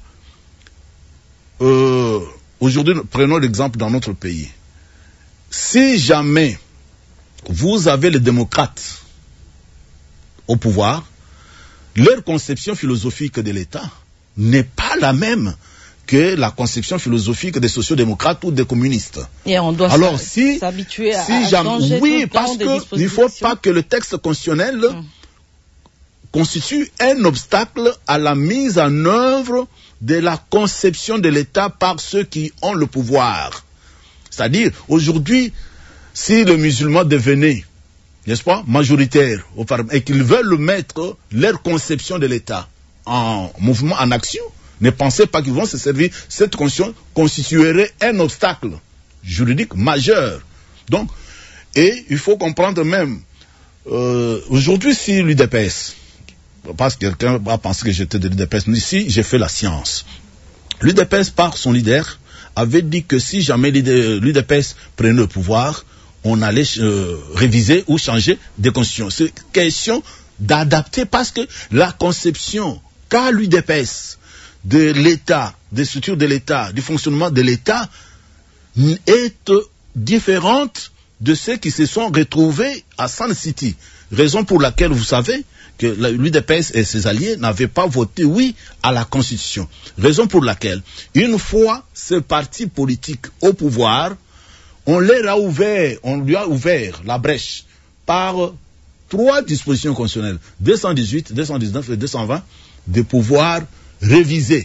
aujourd'hui, prenons l'exemple dans notre pays. Si jamais vous avez les démocrates au pouvoir, leur conception philosophique de l'État n'est pas la même que la conception philosophique des sociodémocrates ou des communistes. Et on doit s'habituer à changer oui, parce qu'il ne faut pas que le texte constitutionnel constitue un obstacle à la mise en œuvre de la conception de l'État par ceux qui ont le pouvoir. C'est-à-dire, aujourd'hui, si le musulman devenait, n'est-ce pas, majoritaire et qu'ils veulent mettre leur conception de l'État en mouvement, en action, ne pensez pas qu'ils vont se servir. Cette constitution constituerait un obstacle juridique majeur. Donc, et il faut comprendre même, aujourd'hui, si l'UDPS, parce que quelqu'un va penser que j'étais de l'UDPS, mais ici, j'ai fait la science. L'UDPS, par son leader, avait dit que si jamais l'UDPS prenait le pouvoir, on allait réviser ou changer des constitutions. C'est question d'adapter, parce que la conception qu'a l'UDPS de l'État, des structures de l'État, du fonctionnement de l'État, est différente de ceux qui se sont retrouvés à Sun City. Raison pour laquelle vous savez que l'UDPS et ses alliés n'avaient pas voté oui à la Constitution. Raison pour laquelle, une fois ce parti politique au pouvoir, on lui a ouvert la brèche par 3 dispositions constitutionnelles, 218, 219 et 220, de pouvoir réviser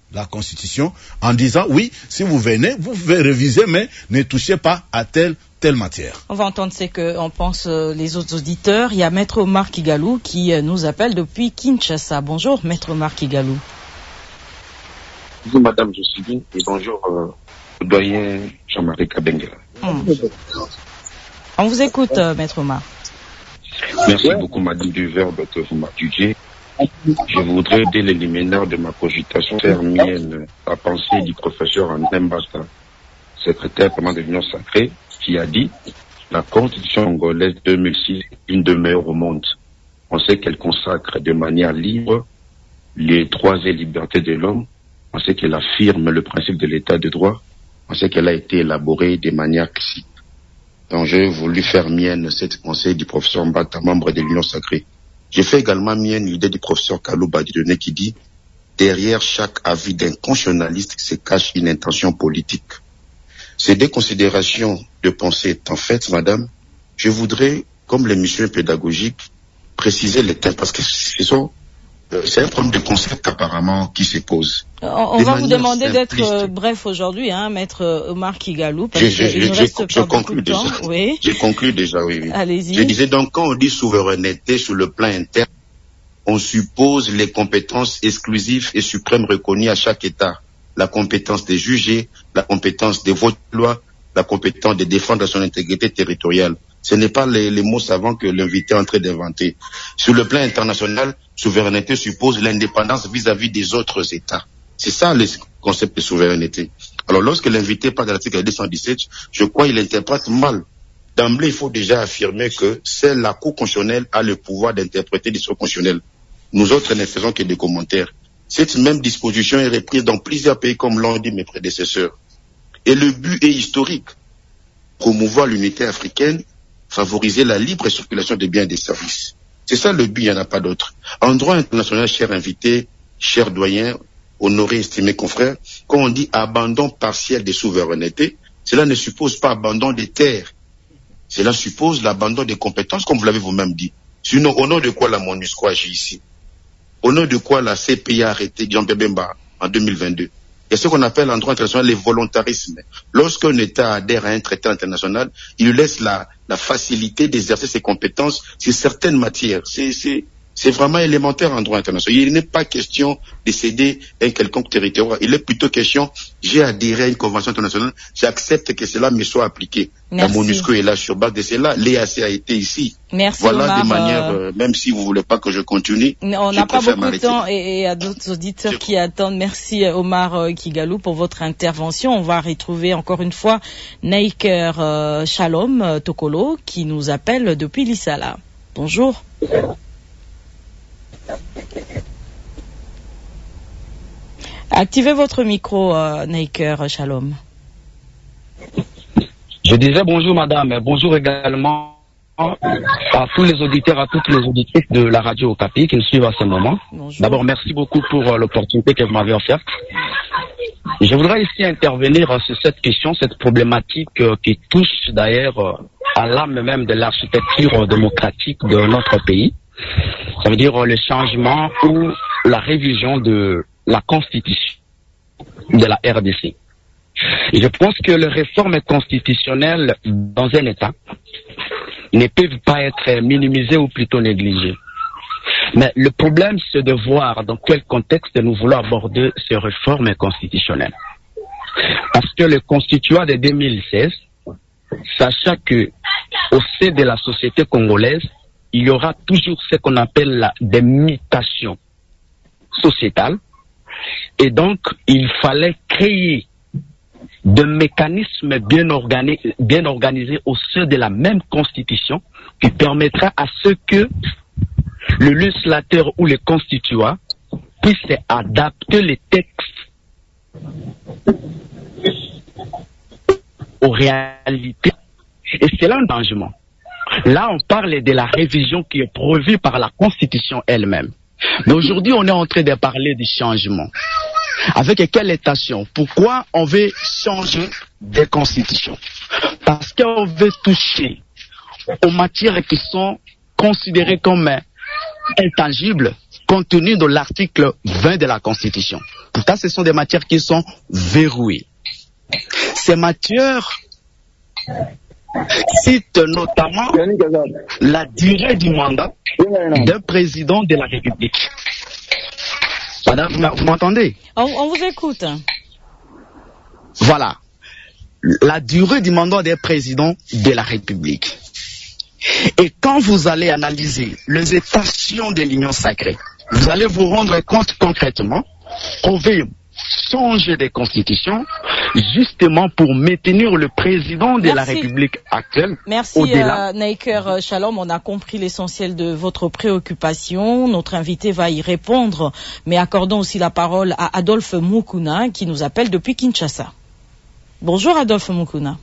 la Constitution en disant oui, si vous venez, vous pouvez réviser, mais ne touchez pas à telle matière. On va entendre ce qu'en pensent les autres auditeurs. Il y a Maître Omar Kigalou qui nous appelle depuis Kinshasa. Bonjour Maître Omar Kigalou. Bonjour Madame Jocelyne et bonjour doyen Jean-Marie Kabengela. On vous écoute Maître Omar. Merci beaucoup Madame du verbe que vous m'accusez. Je voudrais, dès les liminaires de ma cogitation, faire mienne la pensée du professeur André Mbata, secrétaire permanent de l'Union sacrée, qui a dit « La Constitution congolaise 2006 est une des meilleures au monde. On sait qu'elle consacre de manière libre les droits et libertés de l'homme. On sait qu'elle affirme le principe de l'état de droit. On sait qu'elle a été élaborée de manière classique. » Donc j'ai voulu faire mienne cette pensée du professeur Mbata, membre de l'Union sacrée. J'ai fait également mienne l'idée du professeur Kalouba Dieudonné qui dit « Derrière chaque avis d'un constitutionnaliste se cache une intention politique. » Ces deux considérations de pensée étant faites, madame, je voudrais, comme l'émission pédagogique, préciser les thèmes parce que c'est un problème de concept apparemment qui se pose. On va vous demander d'être bref aujourd'hui, maître Omar Kigalou, parce qu'il ne reste pas beaucoup de temps. Oui. J'ai conclu déjà, oui. Allez-y. Je disais donc, quand on dit souveraineté sur le plan interne, on suppose les compétences exclusives et suprêmes reconnues à chaque État. La compétence de juger, la compétence de voter loi, la compétence de défendre son intégrité territoriale. Ce n'est pas les mots savants que l'invité est en train d'inventer. Sur le plan international, souveraineté suppose l'indépendance vis-à-vis des autres États. C'est ça le concept de souveraineté. Alors lorsque l'invité parle de l'article 217, je crois qu'il interprète mal. D'emblée, il faut déjà affirmer que c'est la Cour constitutionnelle a le pouvoir d'interpréter les dispositions constitutionnelles. Nous autres ne faisons que des commentaires. Cette même disposition est reprise dans plusieurs pays comme l'ont dit mes prédécesseurs. Et le but est historique. Promouvoir l'unité africaine, favoriser la libre circulation des biens et des services. C'est ça le but, il n'y en a pas d'autre. En droit international, chers invités, chers doyens, honorés, estimés confrères, quand on dit abandon partiel des souverainetés, cela ne suppose pas abandon des terres. Cela suppose l'abandon des compétences, comme vous l'avez vous-même dit. Sinon, au nom de quoi la MONUSCO agit ici? Au nom de quoi la CPI a arrêté Jean-Pierre Bemba en 2022? Il y a ce qu'on appelle en droit international les volontarismes. Lorsqu'un État adhère à un traité international, il lui laisse la facilité d'exercer ses compétences sur certaines matières. C'est vraiment élémentaire en droit international. Il n'est pas question de céder un quelconque territoire. Il est plutôt question, j'ai adhéré à une convention internationale, j'accepte que cela me soit appliqué. Merci. La MONUSCO est là sur base de cela. L'EAC a été ici. Merci, voilà Omar, des manières, même si vous voulez pas que je continue. On n'a pas beaucoup de temps et à d'autres auditeurs qui attendent. Merci Omar Kigalou pour votre intervention. On va retrouver encore une fois Neiker Shalom Tokolo qui nous appelle depuis l'Issala. Bonjour. Activez votre micro, Neiker Shalom. Je disais bonjour madame, bonjour également à tous les auditeurs, à toutes les auditrices de la radio Okapi qui nous suivent à ce moment. Bonjour. D'abord, merci beaucoup pour l'opportunité que vous m'avez offerte. Je voudrais ici intervenir sur cette question, cette problématique qui touche d'ailleurs à l'âme même de l'architecture démocratique de notre pays. Ça veut dire le changement ou la révision de la constitution de la RDC. Et je pense que les réformes constitutionnelles dans un État ne peuvent pas être minimisées ou plutôt négligées. Mais le problème, c'est de voir dans quel contexte nous voulons aborder ces réformes constitutionnelles. Parce que le constituant de 2016, sachant que au sein de la société congolaise, il y aura toujours ce qu'on appelle des mutations sociétales. Et donc, il fallait créer de mécanismes bien organisés au sein de la même constitution qui permettra à ce que le législateur ou le constituant puisse adapter les textes aux réalités. Et c'est là un changement. Là, on parle de la révision qui est prévue par la Constitution elle-même. Mais aujourd'hui, on est en train de parler du changement. Avec quelle intention? Pourquoi on veut changer de constitution? Parce qu'on veut toucher aux matières qui sont considérées comme intangibles compte tenu de l'article 20 de la Constitution. Pourtant, ce sont des matières qui sont verrouillées. Ces matières citent notamment la durée du mandat d'un président de la République. Madame, vous m'entendez? On vous écoute. Voilà. La durée du mandat des présidents de la République. Et quand vous allez analyser les étations de l'Union sacrée, vous allez vous rendre compte concrètement qu'on veut changer des constitutions justement pour maintenir le président de la République actuelle. Merci Naiker Shalom, on a compris l'essentiel de votre préoccupation. Notre invité va y répondre, mais accordons aussi la parole à Adolphe Mukuna qui nous appelle depuis Kinshasa. Bonjour Adolphe Mukuna.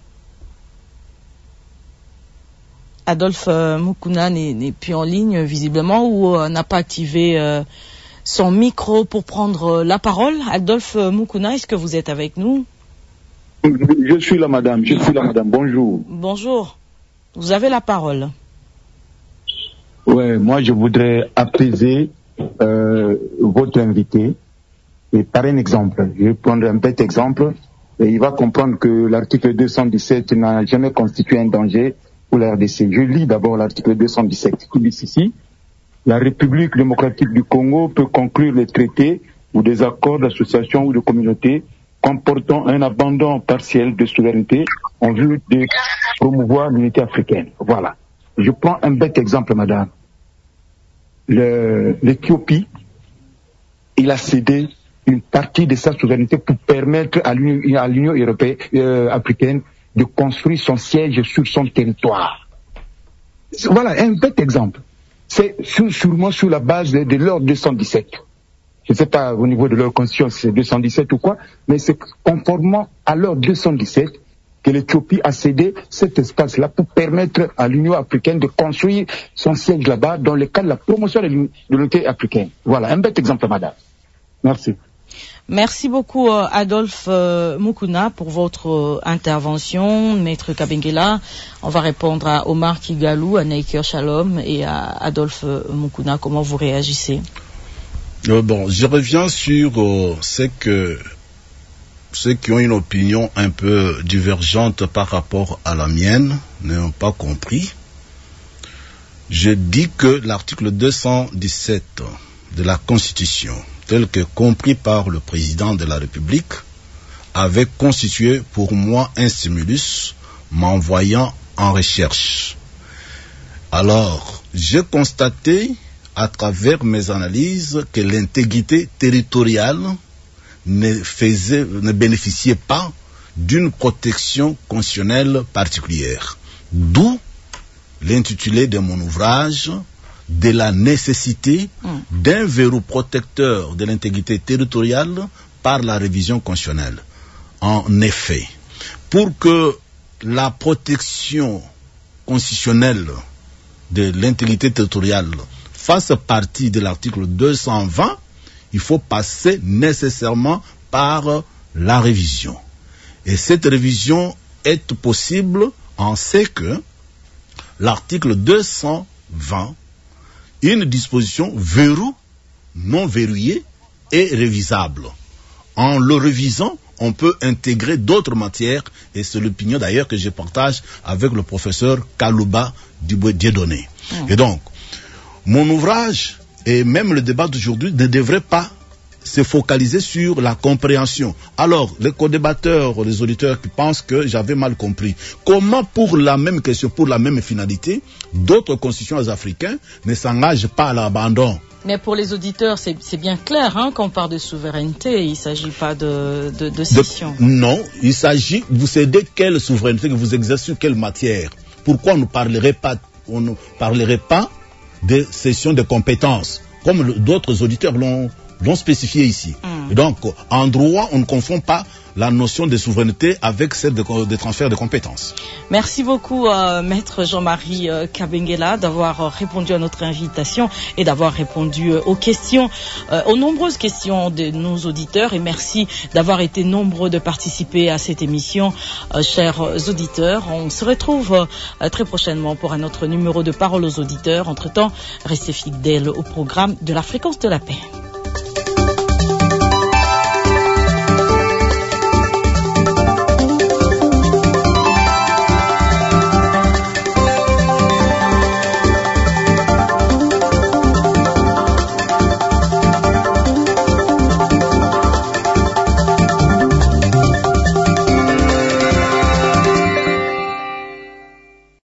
Adolphe Mukuna n'est plus en ligne visiblement ou n'a pas activé son micro pour prendre la parole. Adolphe Mukuna, est-ce que vous êtes avec nous? Je suis là, madame. Bonjour. Bonjour. Vous avez la parole. Ouais, moi je voudrais apaiser votre invité et par un exemple. Je vais prendre un petit exemple et il va comprendre que l'article 217 n'a jamais constitué un danger pour la RDC. Je lis d'abord l'article 217 qui dit ici: la République démocratique du Congo peut conclure les traités ou des accords d'association ou de communauté comportant un abandon partiel de souveraineté en vue de promouvoir l'unité africaine. Voilà. Je prends un bête exemple, madame. L'Éthiopie, il a cédé une partie de sa souveraineté pour permettre à l'Union européenne, africaine de construire son siège sur son territoire. Voilà, un bête exemple. C'est sûrement sur la base de l'ordre 217. Je ne sais pas au niveau de leur constitution si c'est 217 ou quoi, mais c'est conformément à l'ordre 217 que l'Éthiopie a cédé cet espace-là pour permettre à l'Union africaine de construire son siège là-bas dans le cadre de la promotion de l'unité africaine. Voilà, un bête exemple, madame. Merci. Merci beaucoup Adolphe Mukuna pour votre intervention. Maître Kabengela, on va répondre à Omar Kigalou, à Naiker Shalom et à Adolphe Mukuna. Comment vous réagissez? Bon, je reviens sur ceux qui ont une opinion un peu divergente par rapport à la mienne n'ont pas compris. Je dis que l'article 217 de la Constitution, tel que compris par le président de la République, avait constitué pour moi un stimulus m'envoyant en recherche. Alors, j'ai constaté à travers mes analyses que l'intégrité territoriale ne bénéficiait pas d'une protection constitutionnelle particulière. D'où l'intitulé de mon ouvrage de la nécessité d'un verrou protecteur de l'intégrité territoriale par la révision constitutionnelle. En effet, pour que la protection constitutionnelle de l'intégrité territoriale fasse partie de l'article 220, il faut passer nécessairement par la révision. Et cette révision est possible en ce que l'article 220, une disposition verrou, non verrouillée et révisable. En le révisant, on peut intégrer d'autres matières, et c'est l'opinion d'ailleurs que je partage avec le professeur Kalouba Dieudonné. Et donc, mon ouvrage et même le débat d'aujourd'hui ne devrait pas se focaliser sur la compréhension. Alors, les co-débatteurs, les auditeurs qui pensent que j'avais mal compris, comment pour la même question, pour la même finalité, d'autres constitutions africaines ne s'engagent pas à l'abandon? Mais pour les auditeurs, c'est bien clair, hein, qu'on parle de souveraineté, il ne s'agit pas de cession. Non, il s'agit, vous cédez quelle souveraineté, que vous exercez sur quelle matière? Pourquoi on ne parlerait pas de cession de compétences, comme d'autres auditeurs l'ont spécifié ici. Et donc, en droit, on ne confond pas la notion de souveraineté avec celle de transfert de compétences. Merci beaucoup, Maître Jean-Marie Kabengela, d'avoir répondu à notre invitation et d'avoir répondu aux questions, aux nombreuses questions de nos auditeurs. Et merci d'avoir été nombreux de participer à cette émission, chers auditeurs. On se retrouve très prochainement pour un autre numéro de Parole aux auditeurs. Entre-temps, restez fidèles au programme de la Fréquence de la Paix.